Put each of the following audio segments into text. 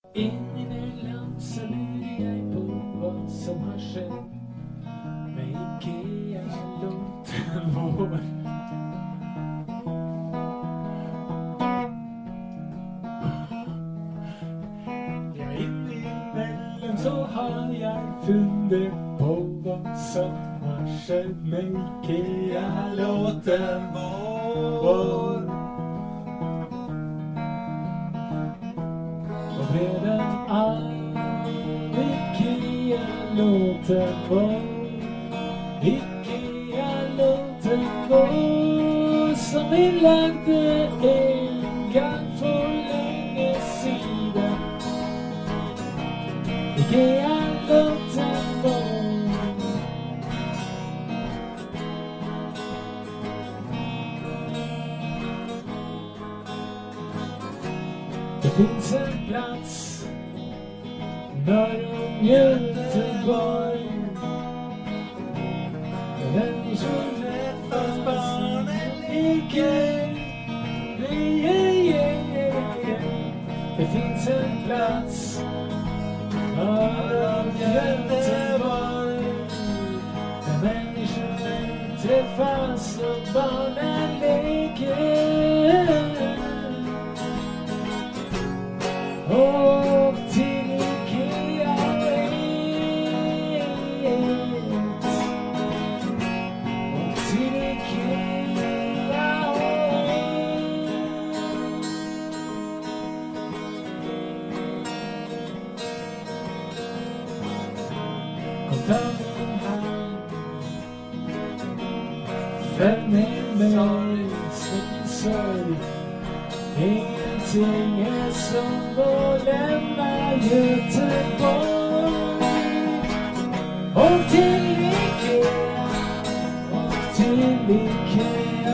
Inemellan så lurar jag på vad som har skett med Ikea-låten vår. Ja, inemellan så har jag funderat på vad som har skett med Ikea-låten vår. Redan all Ikea-låten vår, Ikea-låten vår, som vi lagde en gång för länge sedan. Ikea-låten vår. Det finns en plats norr om Göteborg där människor träffas, barnen leker. Det finns en plats norr om Göteborg där människor träffas och barnen leker. Och till Ikea och till Ikea. Kom ta min hand, följ med mig, släpp min sorg. Ingenting är som att lämna Göteborg. Och till Ikea, och till Ikea,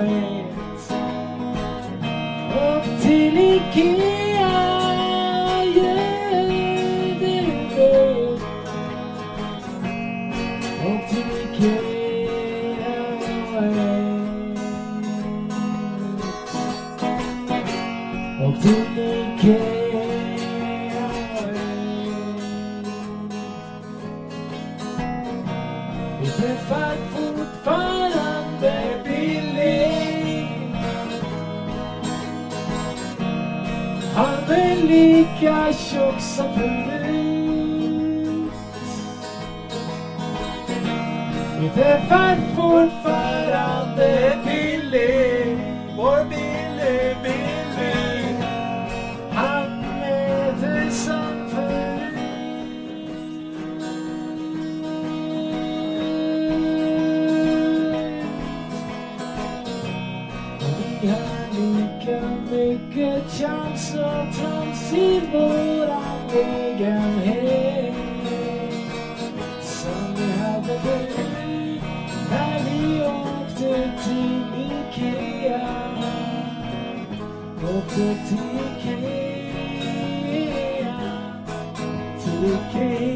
och till Ikea, och till Ikea. Och till Ikea. Vi träffar fortfarande Billy. Han är lika tjock som förut. Vi träffar fortfarande Billy. Vår Billy, Billy. Han är som förut. Och vi har lika mycket chans och trams i våran egen hem som vi hade förut när vi åkte till Ikea. Åkte till Ikea, till Ikea.